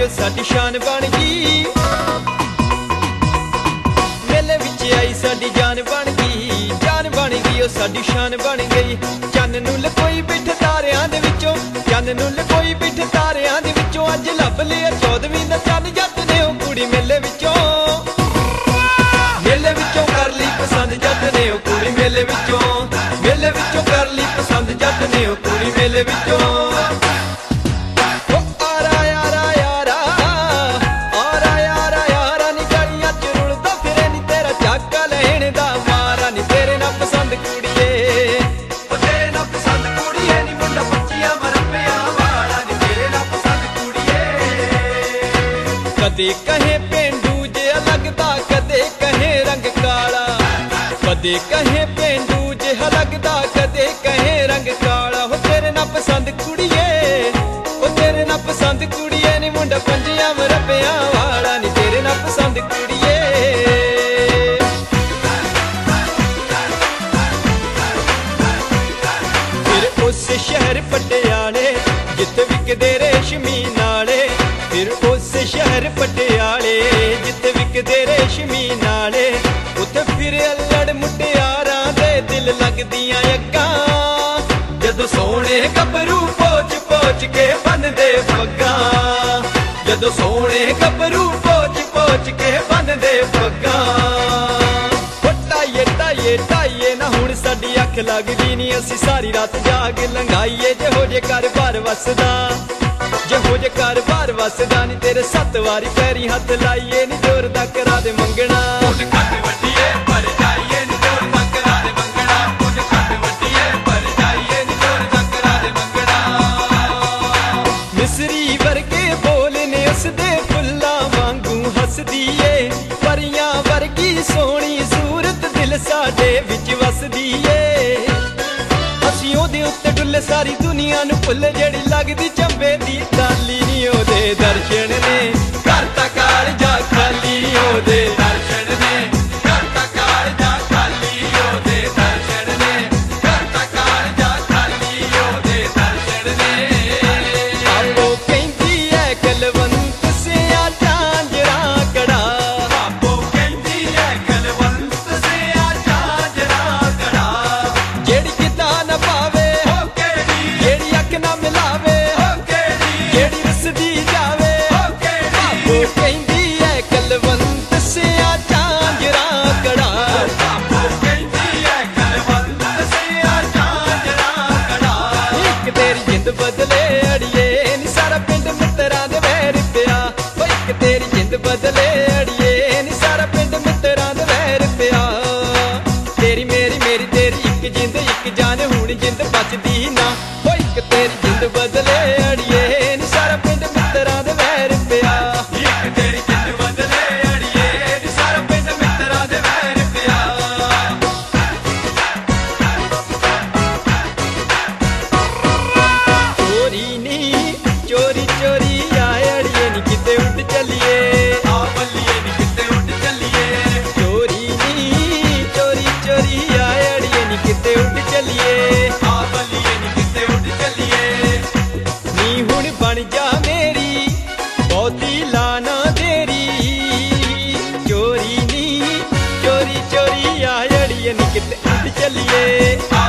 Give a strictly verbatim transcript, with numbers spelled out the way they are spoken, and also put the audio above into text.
ओ साडी शान बन गई। मेले विच आई साडी जान बन गई, जान बन गई ओ साडी शान बन गई। चन्न नूं लकोई बिठ तारियां दे विचों, चन्न नूं लकोई बिठ तारियां दे विचों, अज लभ लिया चौदहवीं दा चंद जट ने ओ कुड़ी मेले विचों, मेले विचों कर ली पसंद जट ने ओ कुड़ी मेले विचों, मेले विचों कर ली पसंद जट ने ओ कुड़ी मेले विचों। कदे कहे पेंडू जे लगदा, कदे कहे रंग काला, कदे कहे पेंडू जे लगदा, कदे कहे रंग काला। हो तेरे ना पसंद कुड़िए, हो तेरे ना पसंद कुड़िए नी मुंडा पंजियां मरब्बियां वाला नी तेरे ना पसंद कुड़िए। फिर उस शहर पटियाले जिथे विकदे रेशमी नाले, फिर उस शहर पटियाले जिथे विकदे रेशमी नाले, उत्थे फिर अल्लड़ मुटियारां दे दिल लगदियां अग्गां, जदों सोहणे गभरू पोच पोच के बनदे पग्गां, जदों सोहणे गभरू पोच पोच के बनदे पग्गां। टाइए टाइए टाइए ना हुण साडी अख लगदी नी, असीं सारी रात जाग लंघाईए। जेहो जे घर बार वसदा, जेहो जे घर बार वसदा नी, तेरे सत्त वारी पैरी हथ लाइए नी, जोर दा करा दे मंगना। मिसरी वर्गे बोल ने उसदे फुल्लां वांगू हसदी ए, परियां वर्गी सोहनी सूरत दिल साडे विच वसदी ए। असीं ओहदे उत्ते डुल्ले सारी दुनिया नूं भुੱਲ, जेड़ी लगदी चंबे दी ताली नी ओहदे दर्शन ने करता कालजा खाली, ओहदे दर्शन ने करता कालजा खाली, ओहदे दर्शन ने करता कालजा खाली, ओहदे दर्शन ने। आपो कहंदी ऐ कलवंत सिया झांजरा कड़ा, आपो कहंदी ऐ कलवंत सिया झांजरा कड़ा, जेड़ी किता ना पावे जेड़ी अख ना मिलावे, जेड़ी रसदी जावे, आपो कहंदी ऐ कलवंत सिया झांजरा कड़ा, आपो कहंदी ऐ कलवंत सिया झांजरा कड़ा। इक तेरी जिंद बदले अड़िए नी सारा पिंड मित्तरां दे वैर पिया, ओ इक तेरी जिंद बदले अड़िए नी सारा पिंड मित्तरां दे वैर पिया। तेरी मेरी मेरी तेरी इक जिंद इक जान हुण जिंद बचदी ना, ओ इक तेरी जिंद बदले अड़िए नी सारा पिंड मित्तरां दे वैर पिया, इक तेरी जिंद बदले अड़िए नी सारा पिंड मित्तरां दे वैर पिया। चोरी नी चोरी चोरी आए अड़िए नी किते उठ चलिए, आ बल्लिए नी किते उठ चलिए। चोरी नी चोरी चोरी आए अड़िए नी किते उठ चलिए, आ बल्लिए नी किते उठ चलिए। नी हुण बन जा मेरी बहुती लाना तेरी, चोरी नी चोरी चोरी आए अड़िए नी किते उठ चलिए।